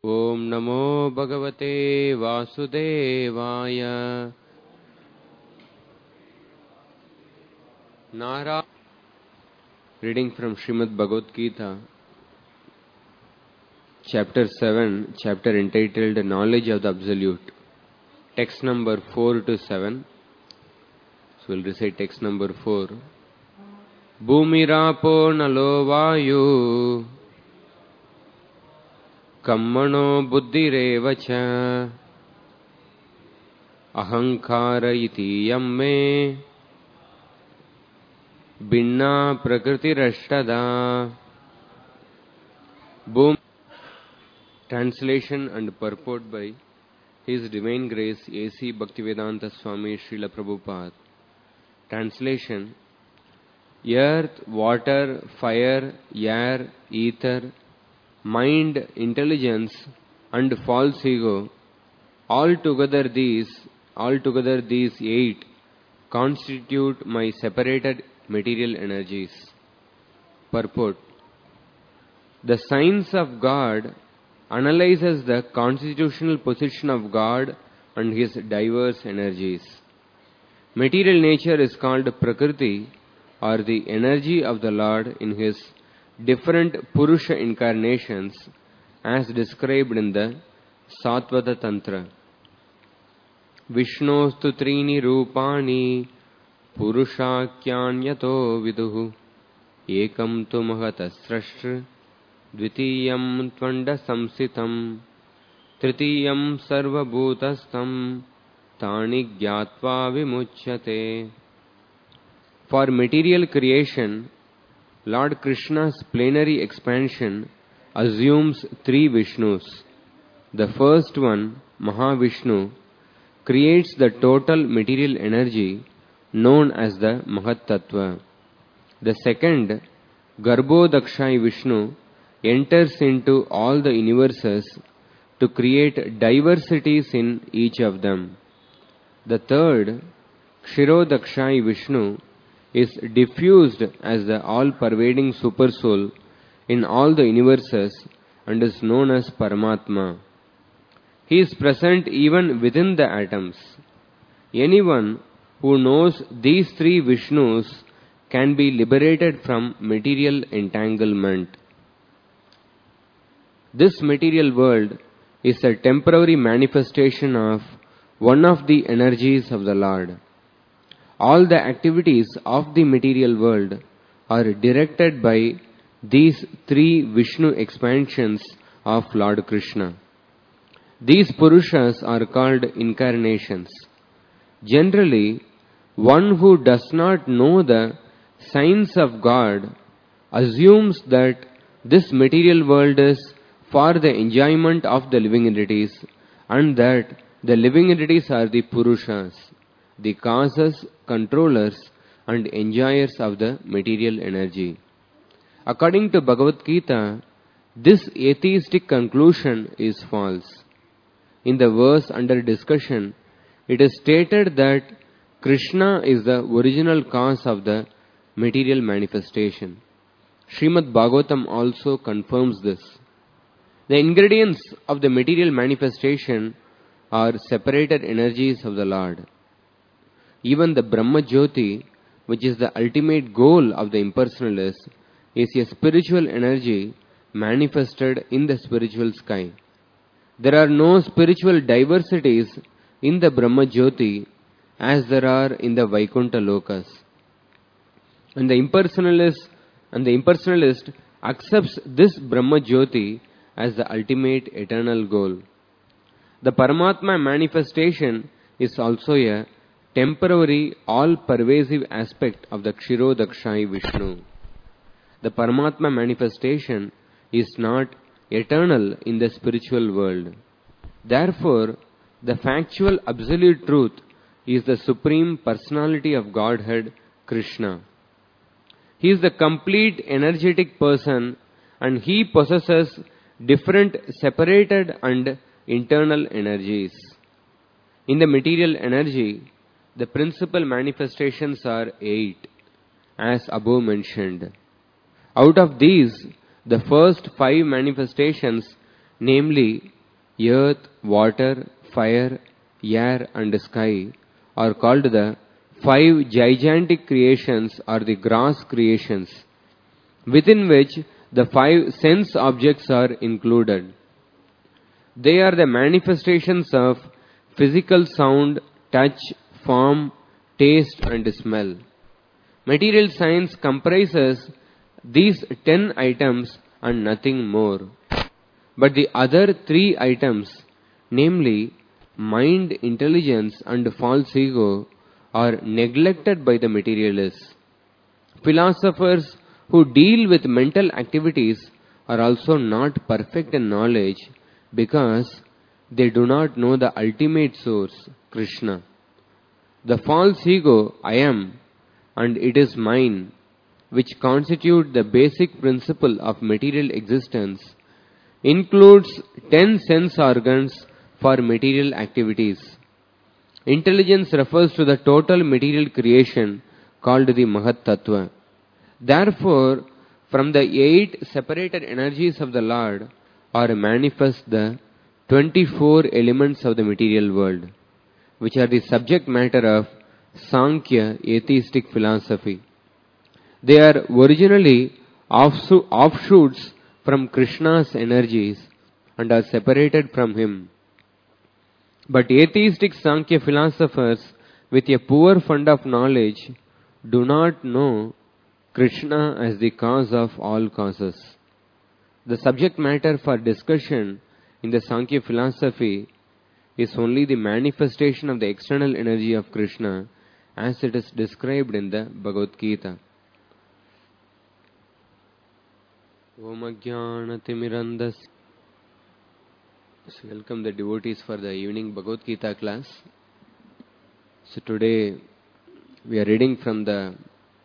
Om Namo Bhagavate Vasudevaya. Nara. Reading from Srimad Bhagavad Gita, Chapter 7, chapter entitled Knowledge of the Absolute. Text number 4 to 7. So we'll recite text number 4. Bhumirapo nalo vayu kammano buddhirevacha ahankara iti yamme binna prakritirashtada. Boom. Translation and purport by His Divine Grace A.C. Bhaktivedanta Swami Srila Prabhupada. Translation: Earth, water, fire, air, ether, mind, intelligence and false ego, altogether these 8 constitute my separated material energies. Purport: The science of God analyzes the constitutional position of God and His diverse energies. Material nature is called Prakriti, or the energy of the Lord in His different Purusha incarnations, as described in the Satvata Tantra. Vishnostu trini rupani Purushakhyanyato viduhu ekam tu mahatasrashtr dvitiyam tvanda samsitam tritiyam sarva bhutastam tani gyatva vimuchyate. For material creation, Lord Krishna's plenary expansion assumes 3 Vishnus. The first one, Mahavishnu, creates the total material energy known as the Mahat Tattva. The second, Garbhodakshai Vishnu, enters into all the universes to create diversities in each of them. The third, Kshirodakshai Vishnu, is diffused as the all-pervading Supersoul in all the universes and is known as Paramatma. He is present even within the atoms. Anyone who knows these 3 Vishnus can be liberated from material entanglement. This material world is a temporary manifestation of one of the energies of the Lord. All the activities of the material world are directed by these 3 Vishnu expansions of Lord Krishna. These Purushas are called incarnations. Generally, one who does not know the science of God assumes that this material world is for the enjoyment of the living entities and that the living entities are the Purushas, the causes, controllers and enjoyers of the material energy. According to Bhagavad Gita, this atheistic conclusion is false. In the verse under discussion, it is stated that Krishna is the original cause of the material manifestation. Srimad Bhagavatam also confirms this. The ingredients of the material manifestation are separated energies of the Lord. Even the Brahma Jyoti, which is the ultimate goal of the impersonalist, is a spiritual energy manifested in the spiritual sky. There are no spiritual diversities in the Brahma Jyoti as there are in the Vaikuntha Lokas. And the impersonalist accepts this Brahma Jyoti as the ultimate eternal goal. The Paramatma manifestation is also a temporary, all-pervasive aspect of the Kshirodakshai Vishnu. The Paramatma manifestation is not eternal in the spiritual world. Therefore, the factual absolute truth is the Supreme Personality of Godhead, Krishna. He is the complete energetic person and He possesses different separated and internal energies. In the material energy, the principal manifestations are 8, as above mentioned. Out of these, the first 5 manifestations namely earth, water, fire, air and sky, are called the five gigantic creations or the gross creations, within which the five sense objects are included. They are the manifestations of physical sound, touch, form, taste and smell. Material science comprises these 10 items and nothing more. But the other 3 items, namely mind, intelligence and false ego, are neglected by the materialists. Philosophers who deal with mental activities are also not perfect in knowledge because they do not know the ultimate source, Krishna. The false ego, I am, and it is mine, which constitute the basic principle of material existence, includes 10 sense organs for material activities. Intelligence refers to the total material creation called the Mahat Tattva. Therefore, from the 8 separated energies of the Lord are manifest the 24 elements of the material world, which are the subject matter of Sankhya atheistic philosophy. They are originally offshoots from Krishna's energies and are separated from him. But atheistic Sankhya philosophers with a poor fund of knowledge do not know Krishna as the cause of all causes. The subject matter for discussion in the Sankhya philosophy is only the manifestation of the external energy of Krishna as it is described in the Bhagavad Gita. Om Ajnanatimirandasya. So welcome the devotees for the evening Bhagavad Gita class. So today we are reading from the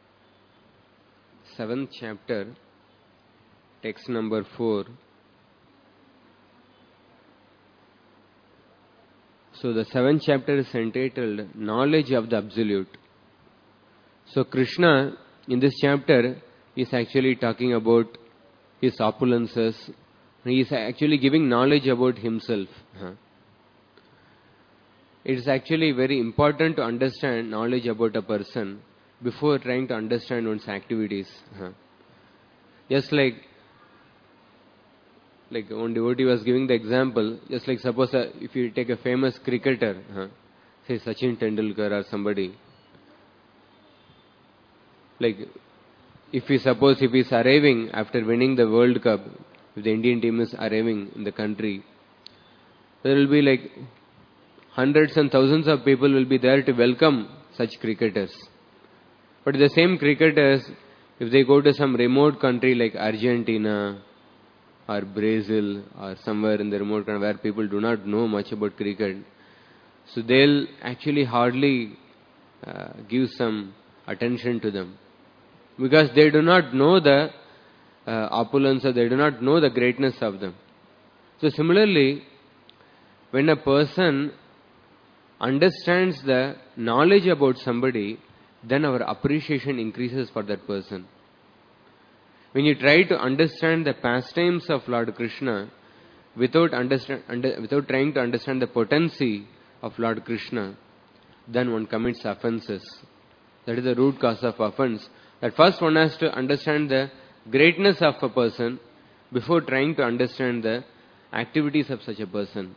7th chapter, text number 4. So the 7th chapter is entitled Knowledge of the Absolute. So Krishna in this chapter is actually talking about his opulences. He is actually giving knowledge about himself. It is actually very important to understand knowledge about a person before trying to understand one's activities. Just like one devotee was giving the example, just like suppose if you take a famous cricketer, say Sachin Tendulkar or somebody, like if he is arriving after winning the World Cup, if the Indian team is arriving in the country, there will be like hundreds and thousands of people will be there to welcome such cricketers. But the same cricketers, if they go to some remote country like Argentina or Brazil or somewhere in the remote country where people do not know much about cricket, so they'll actually hardly give some attention to them because they do not know the opulence or they do not know the greatness of them. So similarly, when a person understands the knowledge about somebody, then our appreciation increases for that person. When you try to understand the pastimes of Lord Krishna without trying to understand the potency of Lord Krishna, then one commits offenses. That is the root cause of offense. That first one has to understand the greatness of a person before trying to understand the activities of such a person.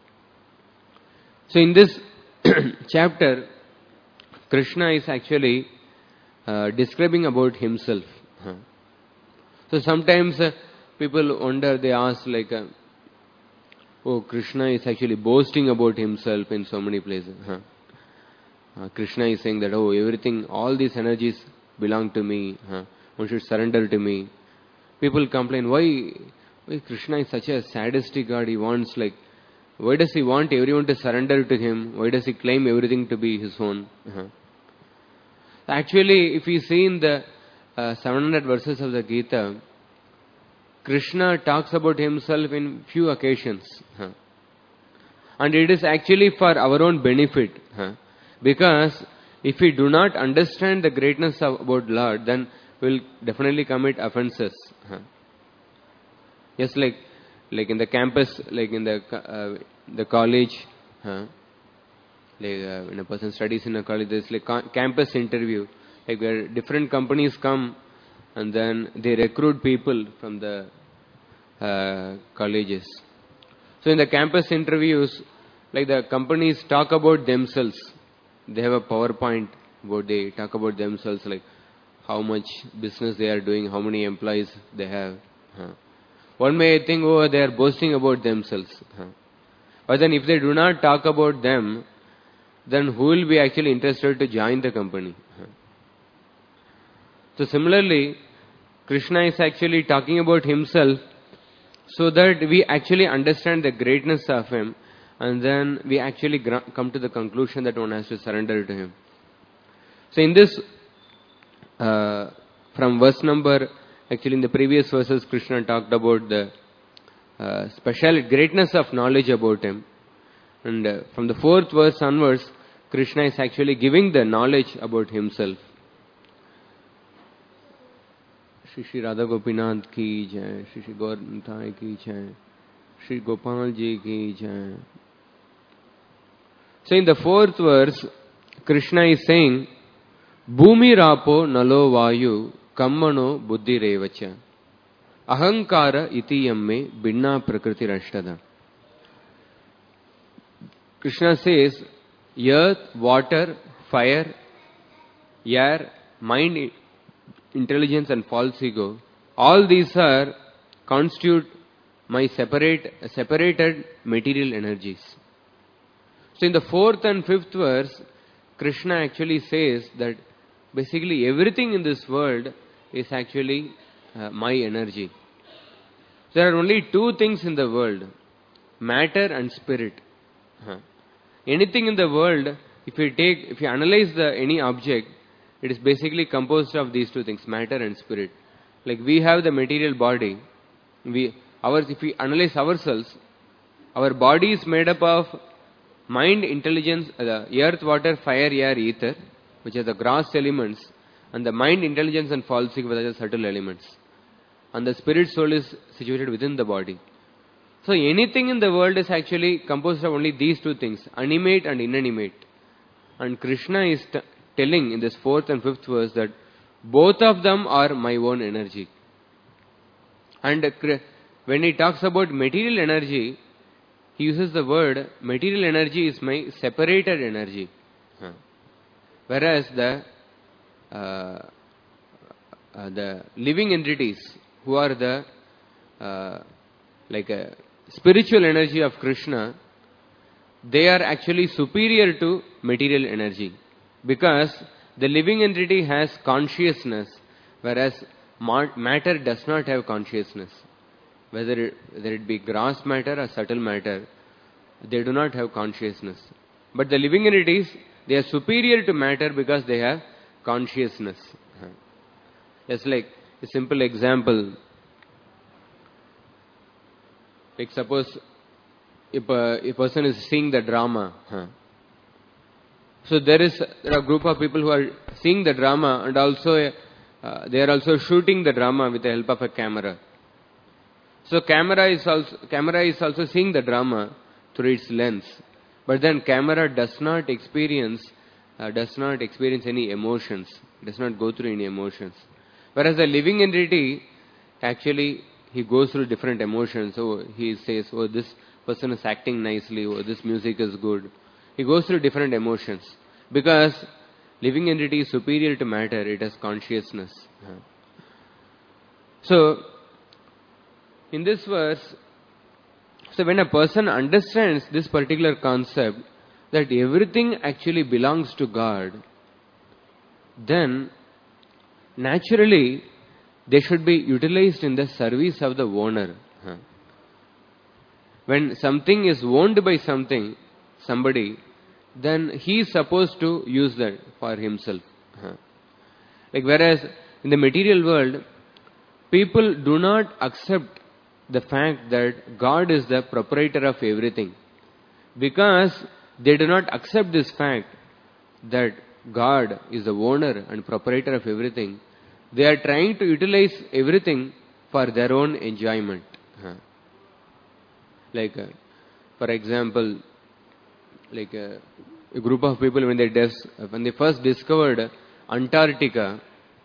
So in this chapter, Krishna is actually describing about himself. So sometimes people wonder, they ask like, Krishna is actually boasting about himself in so many places. Krishna is saying that, everything, all these energies belong to me. One should surrender to me. People complain, why Krishna is such a sadistic God? He wants why does he want everyone to surrender to him? Why does he claim everything to be his own? Actually, if we see in the 700 verses of the Gita, Krishna talks about himself in few occasions. And it is actually for our own benefit. Because if we do not understand the greatness about Lord, then we will definitely commit offenses. Just like like in the campus, like in the college, when a person studies in a college, there's like campus interview, like where different companies come and then they recruit people from the colleges. So in the campus interviews, like the companies talk about themselves. They have a PowerPoint where they talk about themselves, like how much business they are doing, how many employees they have. One may think, oh, they are boasting about themselves. But then if they do not talk about them, then who will be actually interested to join the company? So similarly, Krishna is actually talking about himself so that we actually understand the greatness of him, and then we actually come to the conclusion that one has to surrender to him. So in this, from verse number, actually in the previous verses, Krishna talked about the special greatness of knowledge about him. And from the 4th verse onwards, Krishna is actually giving the knowledge about himself. Shri Shri Radha Gopinath ki jai, Shri Shri Gaur Nitai ki jai, Shri Gopal ji ki jai. So in the 4th verse, Krishna is saying, Bhumi rapo nalo vayu kammano buddhi revacha ahankara iti yamme binna prakriti rashtada. Krishna says, earth, water, fire, air, mind, intelligence and false ego, all these are constitute my separated material energies. So in the 4th and 5th verse, Krishna actually says that basically everything in this world is actually my energy. There are only two things in the world, matter and spirit. Anything in the world, if you analyze any object, it is basically composed of these two things, matter and spirit. Like we have the material body. If we analyze ourselves, our body is made up of mind, intelligence, the earth, water, fire, air, ether, which are the gross elements, and the mind, intelligence and false ego, which are the subtle elements. And the spirit soul is situated within the body. So anything in the world is actually composed of only these two things, animate and inanimate. And Krishna is telling in this 4th and 5th verse that both of them are my own energy. And when he talks about material energy, he uses the word, material energy is my separated energy. Whereas the living entities, who are the spiritual energy of Krishna, they are actually superior to material energy. Because the living entity has consciousness, whereas matter does not have consciousness. Whether it be gross matter or subtle matter, they do not have consciousness. But the living entities, they are superior to matter because they have consciousness. Just like a simple example. Like suppose if a person is seeing the drama. So there are a group of people who are seeing the drama, and also they are also shooting the drama with the help of a camera. So camera is also seeing the drama through its lens, but then camera does not experience any emotions, does not go through any emotions. Whereas the living entity, actually, he goes through different emotions. So he says, oh, this person is acting nicely, oh, this music is good. He goes through different emotions. Because living entity is superior to matter, it has consciousness. So, in this verse, so when a person understands this particular concept, that everything actually belongs to God, then naturally they should be utilized in the service of the owner. When something is owned by somebody, then he is supposed to use that for himself. Like whereas in the material world, people do not accept the fact that God is the proprietor of everything. Because they do not accept this fact that God is the owner and proprietor of everything, they are trying to utilize everything for their own enjoyment. Like, for example, like a group of people when they first discovered Antarctica,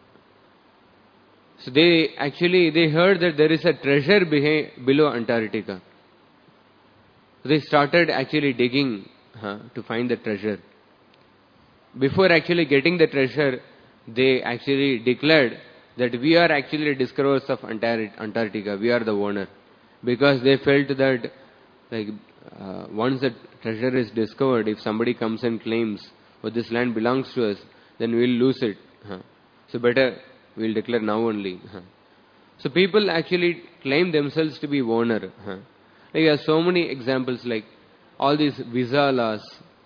so they heard that there is a treasure below Antarctica. So they started actually digging to find the treasure. Before actually getting the treasure, they actually declared that we are actually the discoverers of Antarctica. We are the owner, because they felt that like once the treasure is discovered, if somebody comes and claims, "Oh, this land belongs to us," then we will lose it. So better we will declare now only. So people actually claim themselves to be owner. There are so many examples like all these visa laws.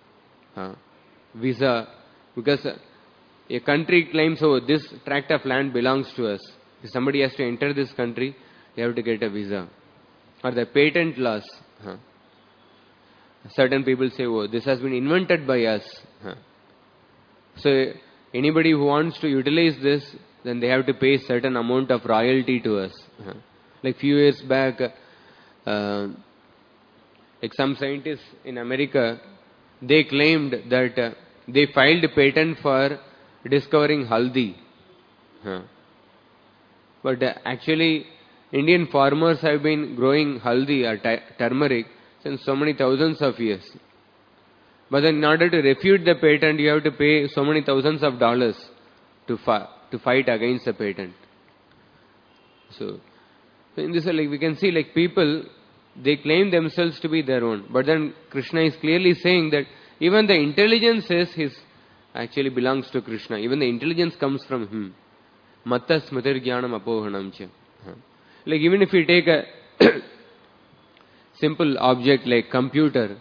Visa, because a country claims, "Oh, this tract of land belongs to us." If somebody has to enter this country, they have to get a visa. Or the patent laws. Certain people say, "Oh, this has been invented by us." So anybody who wants to utilize this, then they have to pay certain amount of royalty to us. Like few years back, like some scientists in America, they claimed that they filed a patent for discovering haldi. But actually, Indian farmers have been growing haldi or turmeric since so many thousands of years. But then in order to refute the patent, you have to pay so many thousands of dollars to fight against the patent. So in this, like we can see, like people, they claim themselves to be their own. But then Krishna is clearly saying that even the intelligence actually belongs to Krishna. Even the intelligence comes from him. Matta smritir jnanam apohanam cha. Like even if you take a simple object like computer,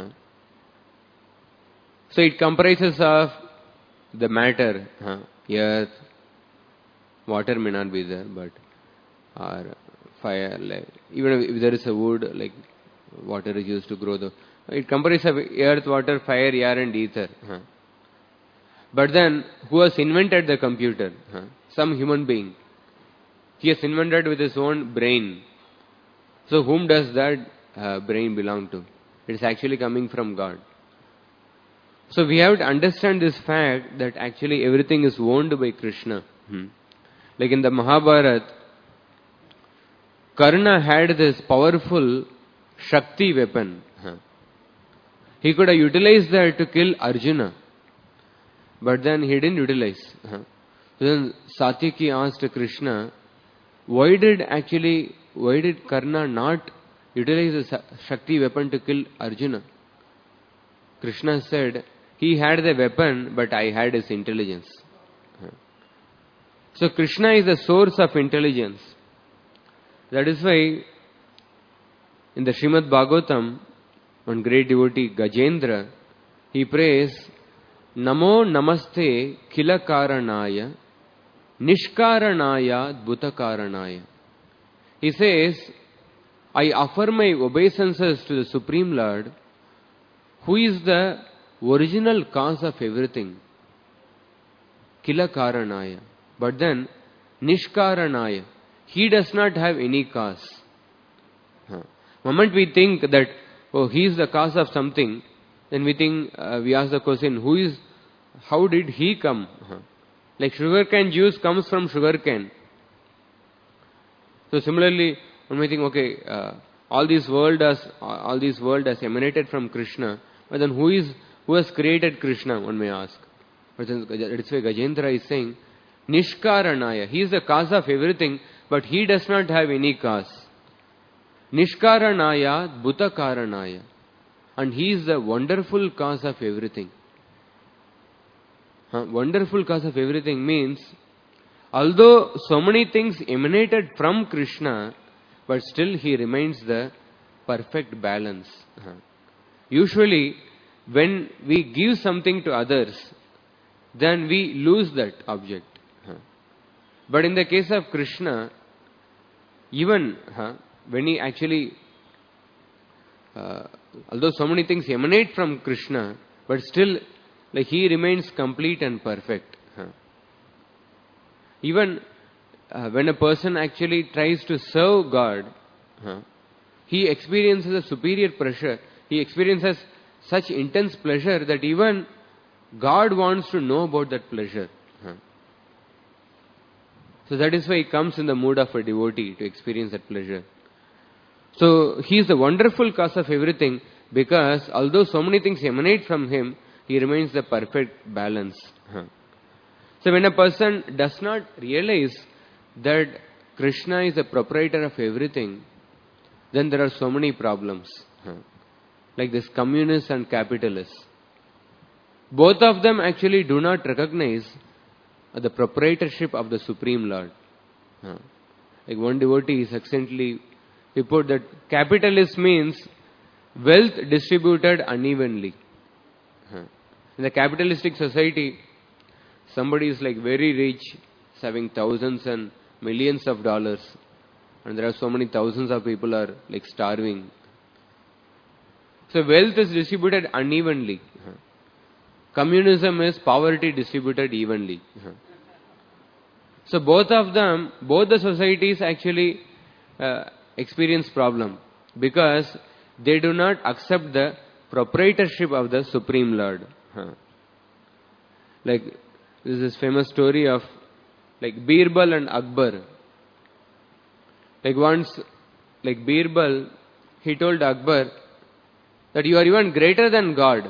so it comprises of the matter, earth, water may not be there, but or fire, like even if there is a wood, like water is used to grow it comprises of earth, water, fire, air and ether. But then who has invented the computer? Some human being. He has invented with his own brain. So whom does that brain belong to? It is actually coming from God. So we have to understand this fact that actually everything is owned by Krishna. Like in the Mahabharata, Karna had this powerful Shakti weapon. He could have utilized that to kill Arjuna. But then he didn't utilize. So then Satyaki asked Krishna, why did Karna not utilize the Shakti weapon to kill Arjuna? Krishna said, he had the weapon, but I had his intelligence. So Krishna is the source of intelligence. That is why in the Srimad Bhagavatam, one great devotee, Gajendra, he prays, Namo Namaste Kilakaranaya Nishkaranaya Dbutakaranaya. He says, I offer my obeisances to the Supreme Lord, who is the original cause of everything. Kilakaranaya. But then, Nishkaranaya. He does not have any cause. Moment we think that, oh, he is the cause of something, then we ask the question, how did he come? Like sugarcane juice comes from sugarcane. So similarly, when we think, okay, all this world has emanated from Krishna, but then who has created Krishna, one may ask. But then that's why Gajendra is saying, Nishkaranaya. He is the cause of everything, but he does not have any cause. Nishkaranaya Bhutakaranaya. And he is the wonderful cause of everything. Wonderful cause of everything means, although so many things emanated from Krishna, but still he remains the perfect balance. Usually, when we give something to others, then we lose that object. But in the case of Krishna, even when he actually, although so many things emanate from Krishna, but still like he remains complete and perfect. Even when a person actually tries to serve God, he experiences a superior pleasure. He experiences such intense pleasure that even God wants to know about that pleasure. So that is why he comes in the mood of a devotee to experience that pleasure. So he is the wonderful cause of everything, because although so many things emanate from him, he remains the perfect balance. So when a person does not realize that Krishna is the proprietor of everything, then there are so many problems. Like this communists and capitalists. Both of them actually do not recognize the proprietorship of the Supreme Lord. Like one devotee succinctly, he put that capitalist means wealth distributed unevenly. In the capitalistic society, somebody is like very rich, having thousands and millions of dollars, and there are so many thousands of people are like starving. So wealth is distributed unevenly. Communism is poverty distributed evenly. So both of them, both the societies actually experience problem, because they do not accept the proprietorship of the Supreme Lord. Like this is famous story of like Birbal and Akbar. Like once, like Birbal, he told Akbar that you are even greater than God.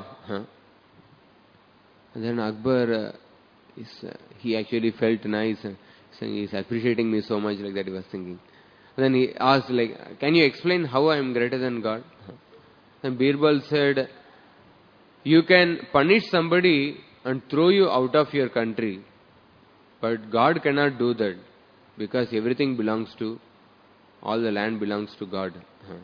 And then Akbar, he actually felt nice, saying he's appreciating me so much, like that he was thinking. And then he asked, like, can you explain how I am greater than God? And Birbal said, you can punish somebody and throw you out of your country, but God cannot do that, because everything belongs to, all the land belongs to God.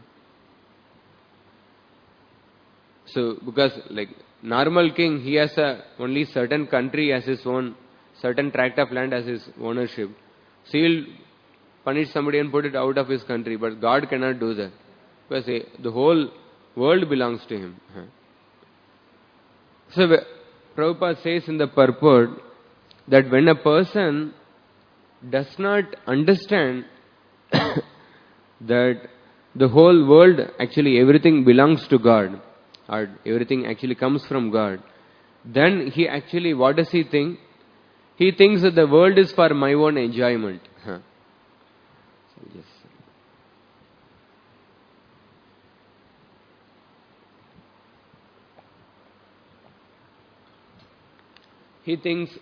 So, because like normal king, he has only certain country as his own, certain tract of land as his ownership. So he will punish somebody and put it out of his country, but God cannot do that, because the whole world belongs to him. So Prabhupada says in the purport that when a person does not understand that the whole world, actually everything belongs to God, or everything actually comes from God, then he actually, what does he think? He thinks that the world is for my own enjoyment. Yes. He thinks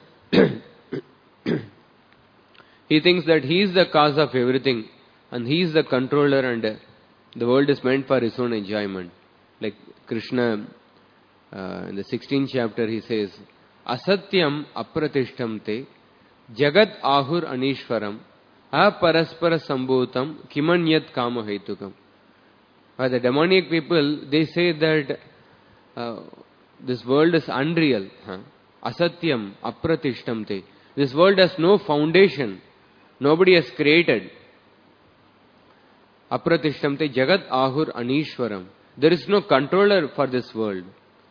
he thinks that he is the cause of everything, and he is the controller, and the world is meant for his own enjoyment. Like Krishna in the 16th chapter, he says, Asatyam apratishtamte jagat ahur anishwaram aparaspara sambhutam kimanyat kama hetukam. By the demonic people, they say that this world is unreal. Asatyam apratishtamte. This world has no foundation. Nobody has created. Apratishtamte jagat ahur anishwaram. There is no controller for this world.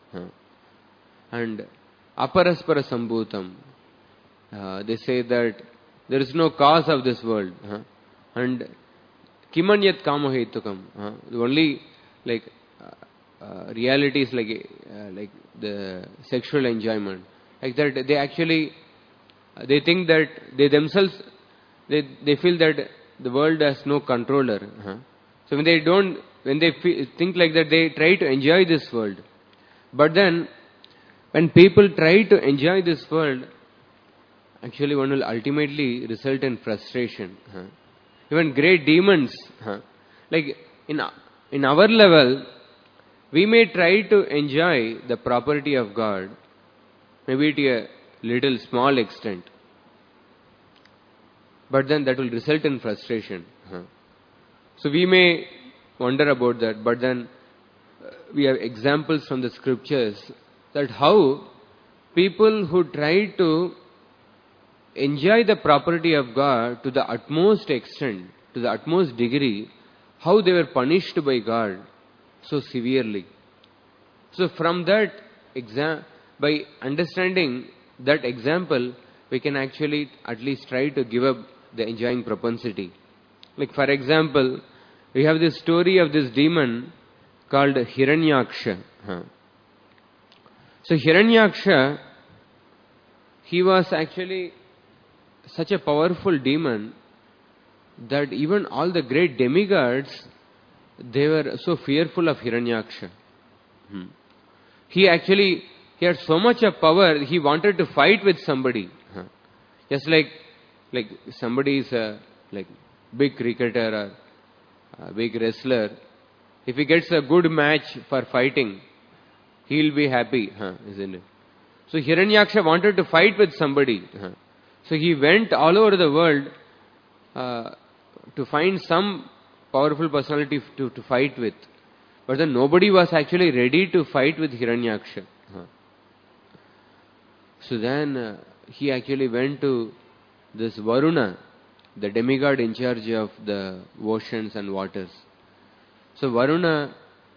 And aparaspara sambhutam. They say that there is no cause of this world. And kimanyat kama hetukam. The only like reality is like the sexual enjoyment. Like that, they actually, they think that they themselves, they feel that the world has no controller. So when they think like that, they try to enjoy this world. But then, when people try to enjoy this world, actually one will ultimately result in frustration. Even great demons, like in our level, we may try to enjoy the property of God, maybe to a little small extent. But then that will result in frustration. So we may wonder about that, but then we have examples from the scriptures that how people who try to enjoy the property of God to the utmost extent, to the utmost degree, how they were punished by God so severely. So from that by understanding that example, we can actually at least try to give up the enjoying propensity. Like for example, we have this story of this demon called Hiranyaksha. So Hiranyaksha, he was actually such a powerful demon that even all the great demigods, they were so fearful of Hiranyaksha. He had so much of power, he wanted to fight with somebody. Just like somebody is a big cricketer or a big wrestler. If he gets a good match for fighting, he'll be happy, isn't it? So Hiranyaksha wanted to fight with somebody. So he went all over the world to find some powerful personality to fight with. But then nobody was actually ready to fight with Hiranyaksha. So then he actually went to this Varuna, the demigod in charge of the oceans and waters. So Varuna,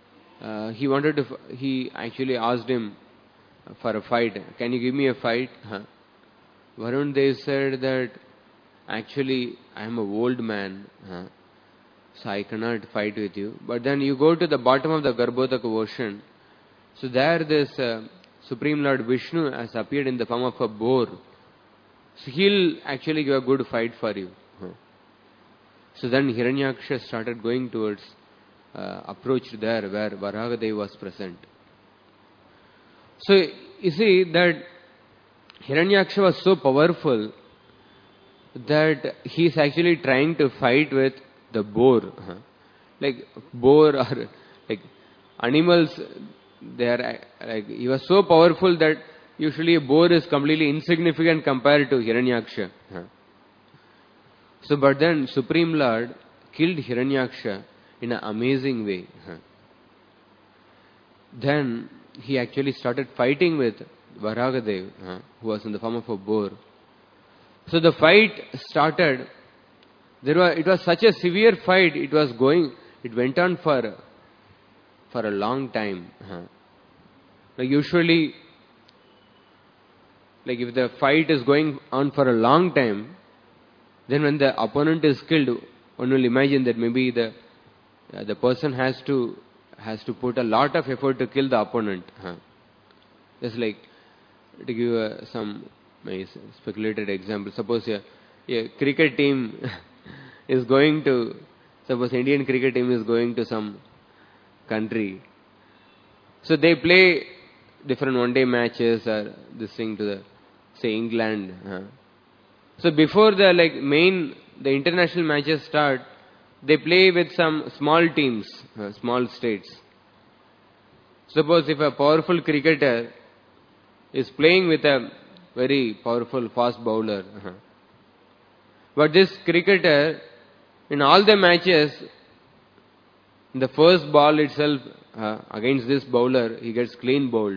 he actually asked him for a fight. Can you give me a fight? Varun, they said that actually I am an old man. So I cannot fight with you. But then you go to the bottom of the Garbhodaka ocean. So there this Supreme Lord Vishnu has appeared in the form of a boar. So he'll actually give a good fight for you. So then Hiranyaksha started going towards, approached there where Varahadev was present. So you see that Hiranyaksha was so powerful that he's actually trying to fight with the boar. Like boar or like animals, they are he was so powerful that usually a boar is completely insignificant compared to Hiranyaksha. So but then Supreme Lord killed Hiranyaksha in an amazing way. Then he actually started fighting with Varahadev, who was in the form of a boar. So the fight started. It was such a severe fight. It went on for a long time. Like usually, like if the fight is going on for a long time, then when the opponent is killed, one will imagine that maybe the person has to put a lot of effort to kill the opponent. Just like to give some speculated example. Suppose a cricket team is going to, suppose Indian cricket team is going to some country. So they play different one-day matches or this thing to the, say, England. So before the international matches start, they play with some small teams, small states. Suppose if a powerful cricketer is playing with a very powerful fast bowler, but this cricketer, in all the matches, in the first ball itself, against this bowler, he gets clean bowled.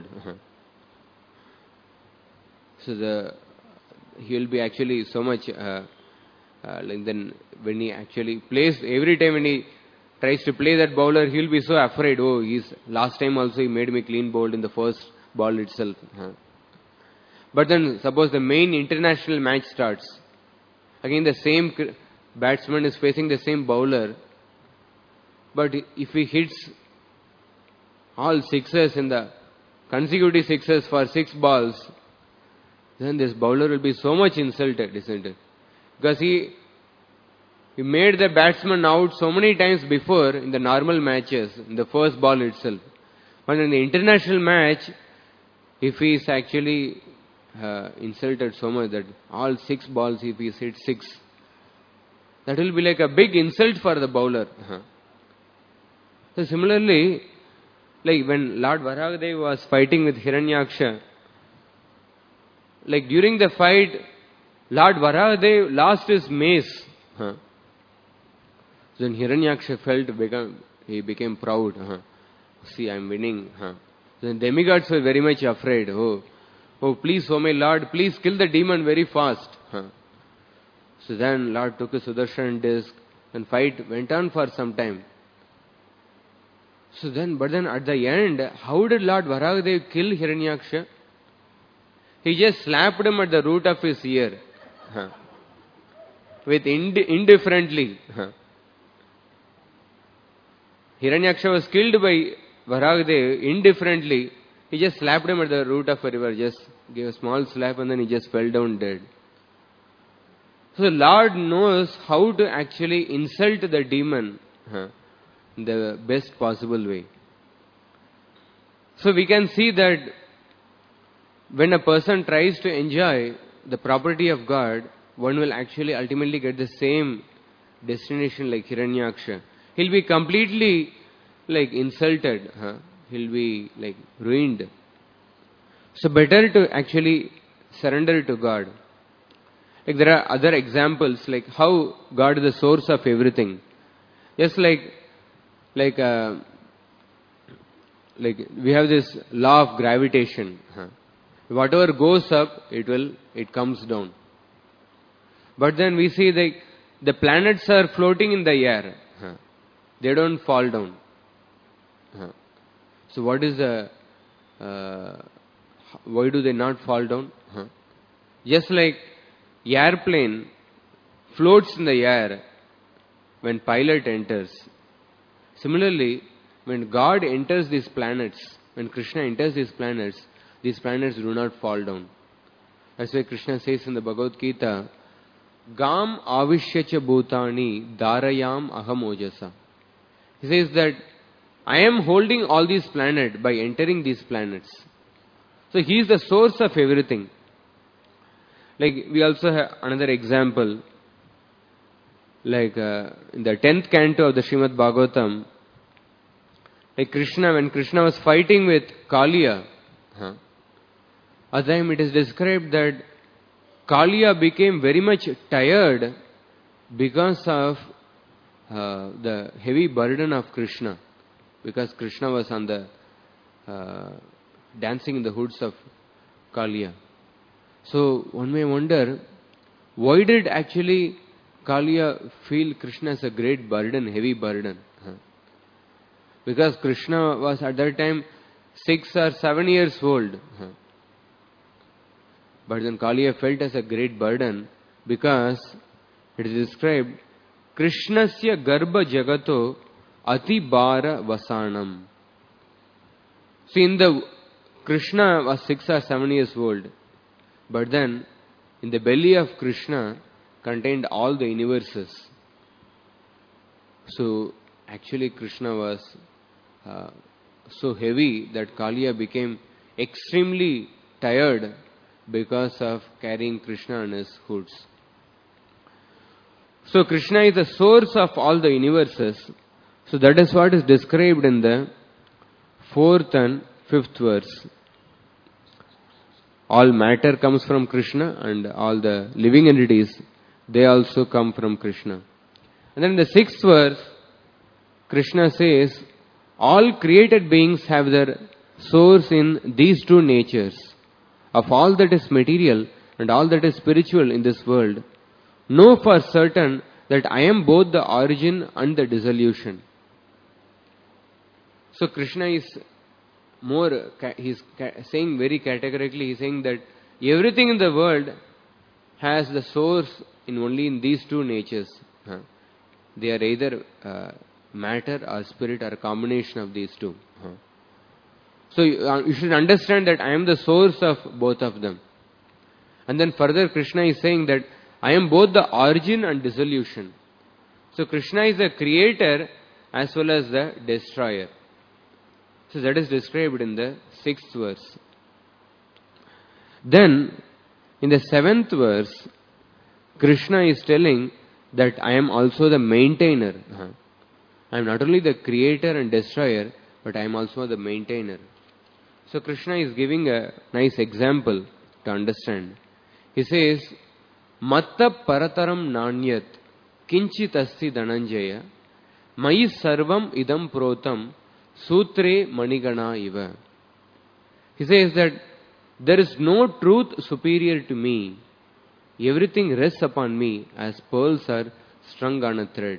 So he will be actually so much, then when he actually plays, every time when he tries to play that bowler, he will be so afraid. Oh, last time also he made me clean bowled in the first ball itself. But then suppose the main international match starts. Again the same batsman is facing the same bowler. But if he hits all sixes in the consecutive sixes for 6 balls, then this bowler will be so much insulted, isn't it? Because he made the batsman out so many times before in the normal matches, in the first ball itself. But in the international match, if he is actually insulted so much that all 6 balls, if he hit 6, that will be like a big insult for the bowler. So similarly, like when Lord Varahadev was fighting with Hiranyaksha, like during the fight, Lord Varahadev lost his mace. Then Hiranyaksha he became proud. See, I am winning. Then demigods were very much afraid. Oh, please, oh my Lord, please kill the demon very fast. So then Lord took a Sudarshan disc and fight went on for some time. So then, but then at the end, how did Lord Varahadev kill Hiranyaksha? He just slapped him at the root of his ear. With indifferently. Hiranyaksha was killed by Varahadev indifferently. He just slapped him at the root of a river, just gave a small slap and then he just fell down dead. So the Lord knows how to actually insult the demon in the best possible way. So we can see that when a person tries to enjoy the property of God, one will actually ultimately get the same destination like Hiranyaksha. He'll be completely insulted. He'll be ruined. So better to actually surrender to God. There are other examples like how God is the source of everything. Just like we have this law of gravitation. Whatever goes up, it comes down. But then we see the planets are floating in the air. They don't fall down. So what is why do they not fall down? Just like airplane floats in the air when pilot enters. Similarly, when God enters these planets, when Krishna enters these planets do not fall down. That's why Krishna says in the Bhagavad Gita, Gam avishyacha bhutani darayam ahamojasa. He says that I am holding all these planets by entering these planets. So He is the source of everything. We also have another example. In the 10th canto of the Srimad Bhagavatam, when Krishna was fighting with Kaliya, at the time it is described that Kaliya became very much tired because of the heavy burden of Krishna. Because Krishna was on the dancing in the hoods of Kaliya. So one may wonder, why did actually Kaliya feel Krishna as a great burden, heavy burden? Because Krishna was at that time 6 or 7 years old. But then Kaliya felt as a great burden because it is described, Krishnasya garbha jagato ati bara vasanam. See, Krishna was 6 or 7 years old. But then, in the belly of Krishna contained all the universes. So, actually Krishna was so heavy that Kaliya became extremely tired because of carrying Krishna on his hoods. So, Krishna is the source of all the universes. So, that is what is described in the 4th and 5th verse. All matter comes from Krishna and all the living entities, they also come from Krishna. And then in the 6th verse, Krishna says, all created beings have their source in these two natures. Of all that is material and all that is spiritual in this world, know for certain that I am both the origin and the dissolution. So Krishna is he's saying very categorically, he's saying that everything in the world has the source only in these two natures. They are either matter or spirit or a combination of these two. So you should understand that I am the source of both of them. And then further Krishna is saying that I am both the origin and dissolution. So Krishna is the creator as well as the destroyer. So that is described in the 6th verse. Then, in the 7th verse, Krishna is telling that I am also the maintainer. I am not only the creator and destroyer, but I am also the maintainer. So Krishna is giving a nice example to understand. He says, Matta parataram nanyat kinchit asti dhananjaya mai sarvam idam protam Sutre Manigana Iva. He says that there is no truth superior to me. Everything rests upon me as pearls are strung on a thread.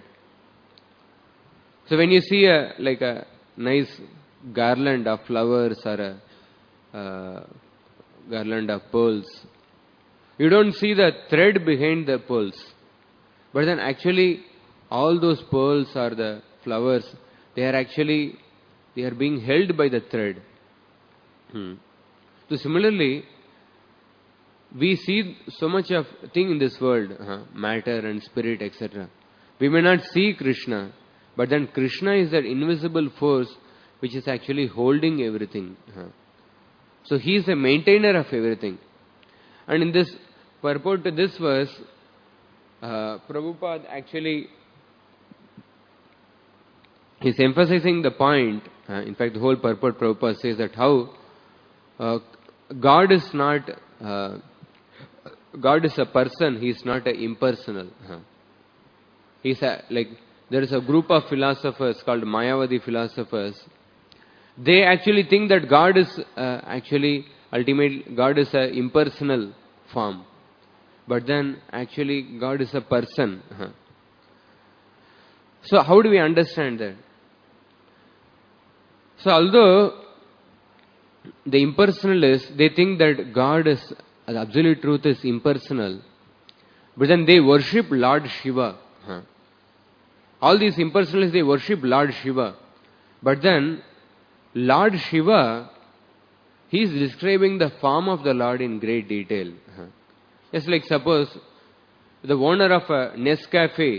So when you see a nice garland of flowers or a garland of pearls, you don't see the thread behind the pearls. But then actually all those pearls or the flowers, they are being held by the thread. So similarly, we see so much of thing in this world, matter and spirit, etc. We may not see Krishna, but then Krishna is that invisible force which is actually holding everything. So he is a maintainer of everything. And in this purport to this verse, Prabhupada actually is emphasizing the point. In fact, the whole purport Prabhupada says that how God is not, God is a person, he is not a impersonal. He's there is a group of philosophers called Mayavadi philosophers. They actually think that God is God is a impersonal form. But then actually God is a person. So how do we understand that? So although the impersonalists, they think that God is, the absolute truth is impersonal, but then they worship Lord Shiva. All these impersonalists, they worship Lord Shiva. But then Lord Shiva, he is describing the form of the Lord in great detail. Just like suppose the owner of a Nescafe,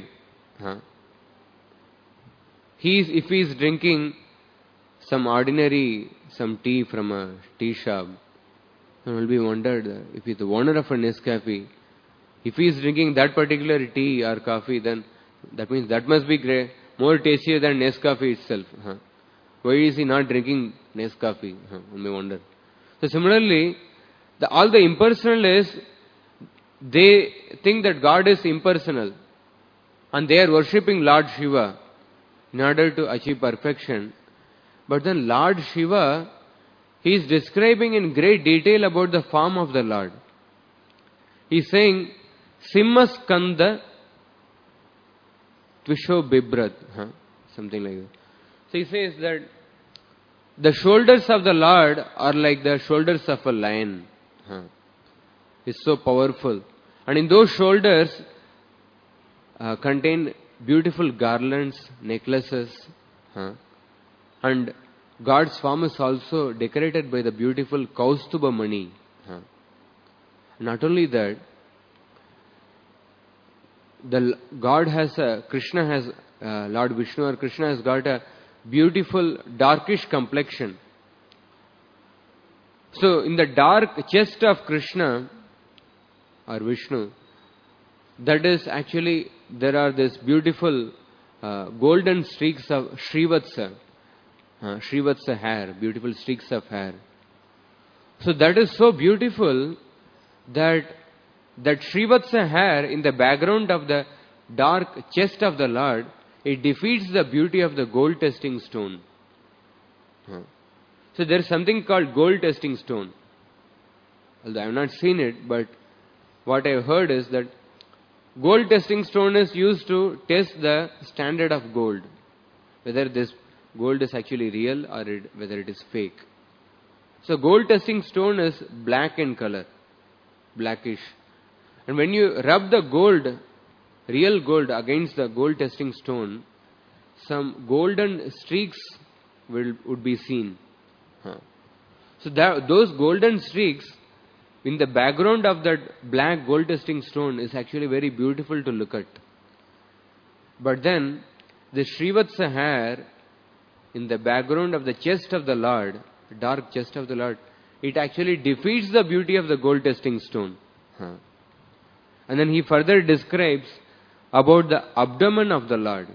if he is drinking some tea from a tea shop, it will be wondered if he is the owner of a Nescafe, if he is drinking that particular tea or coffee, then that means that must be great, more tastier than Nescafe itself. Why is he not drinking Nescafe? One may wonder. So similarly, all the impersonalists, they think that God is impersonal and they are worshipping Lord Shiva in order to achieve perfection. But then Lord Shiva, he is describing in great detail about the form of the Lord. He is saying, Simhaskanda Tvisho Bibrat, something like that. So he says that the shoulders of the Lord are like the shoulders of a lion. It's so powerful. And in those shoulders contain beautiful garlands, necklaces. And God's form is also decorated by the beautiful Kaustuba Mani. Not only that, Krishna has, Lord Vishnu or Krishna has got a beautiful darkish complexion. So in the dark chest of Krishna or Vishnu, that is actually, there are this beautiful golden streaks of Srivatsa. Srivatsa hair, beautiful streaks of hair. So that is so beautiful that Srivatsa hair in the background of the dark chest of the Lord, it defeats the beauty of the gold testing stone. So there is something called gold testing stone. Although I have not seen it, but what I have heard is that gold testing stone is used to test the standard of gold, whether this gold is actually real or whether it is fake. So gold testing stone is black in color, blackish. And when you rub the gold, real gold, against the gold testing stone, some golden streaks would be seen. So those golden streaks in the background of that black gold testing stone is actually very beautiful to look at. But then the Srivatsa hair in the background of the chest of the Lord, dark chest of the Lord, it actually defeats the beauty of the gold testing stone. And then he further describes about the abdomen of the Lord.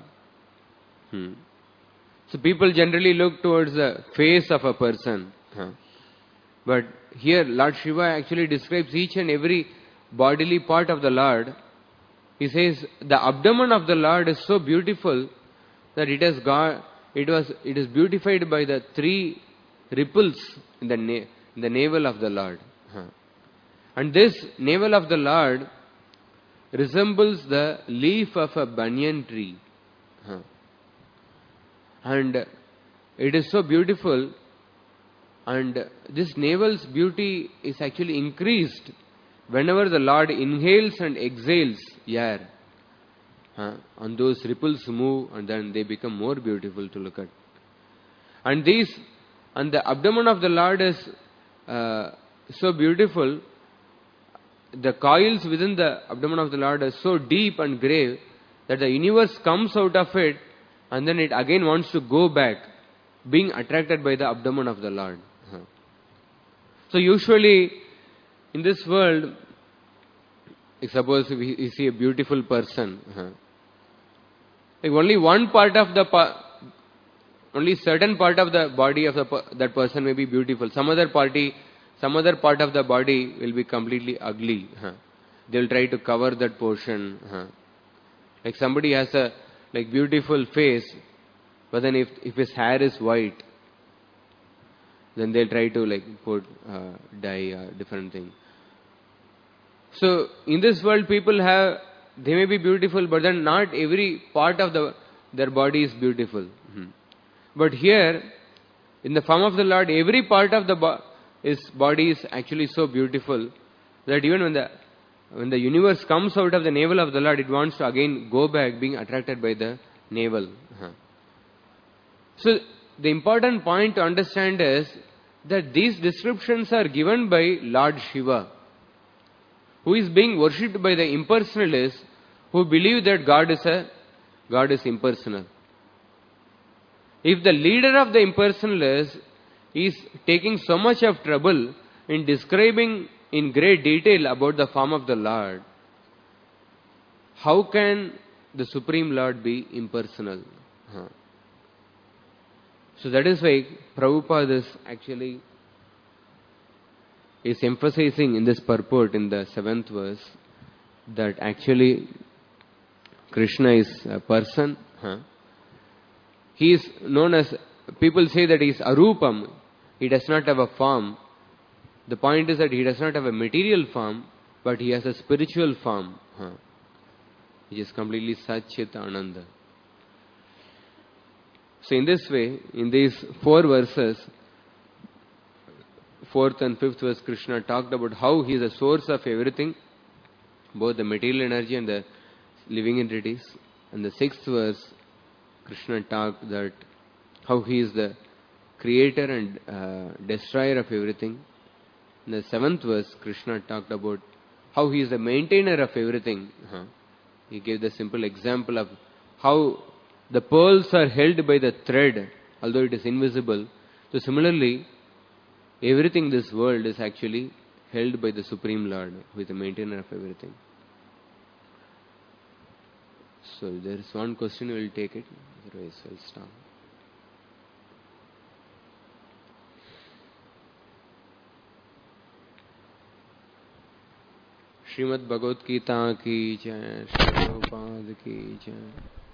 So people generally look towards the face of a person. But here Lord Shiva actually describes each and every bodily part of the Lord. He says the abdomen of the Lord is so beautiful that it is beautified by the 3 ripples in the navel of the Lord. And this navel of the Lord resembles the leaf of a banyan tree. And it is so beautiful, and this navel's beauty is actually increased whenever the Lord inhales and exhales air. And those ripples move and then they become more beautiful to look at. And the abdomen of the Lord is so beautiful. The coils within the abdomen of the Lord are so deep and grave that the universe comes out of it and then it again wants to go back, being attracted by the abdomen of the Lord. So usually in this world, suppose we see a beautiful person, like only one part of the only certain part of the body of that person may be beautiful. Some other part of the body will be completely ugly. They will try to cover that portion. Like somebody has a beautiful face, but then if his hair is white, then they'll try to put dye, different thing. So in this world, they may be beautiful, but then not every part of their body is beautiful. But here, in the form of the Lord, every part of his body is actually so beautiful that even when the universe comes out of the navel of the Lord, it wants to again go back, being attracted by the navel. So the important point to understand is that these descriptions are given by Lord Shiva, who is being worshipped by the impersonalists who believe that God is impersonal. If the leader of the impersonalists is taking so much of trouble in describing in great detail about the form of the Lord, how can the Supreme Lord be impersonal? So that is why Prabhupada is emphasizing in this purport in the 7th verse that actually Krishna is a person. He is known as, people say that he is Arupam. He does not have a form. The point is that he does not have a material form, but he has a spiritual form. He is completely Satchit Ananda. So in this way, in these 4 verses, 4th and 5th verse, Krishna talked about how he is the source of everything, both the material energy and the living entities. And the 6th verse, Krishna talked that how he is the creator and destroyer of everything. In the 7th verse, Krishna talked about how he is the maintainer of everything. He gave the simple example of how the pearls are held by the thread, although it is invisible. So similarly, everything in this world is actually held by the Supreme Lord, who is the maintainer of everything. So if there is one question, we will take it. Otherwise, I will stop. Shrimad Bhagavad Gita की जय, श्री प्रभुपाद की जय.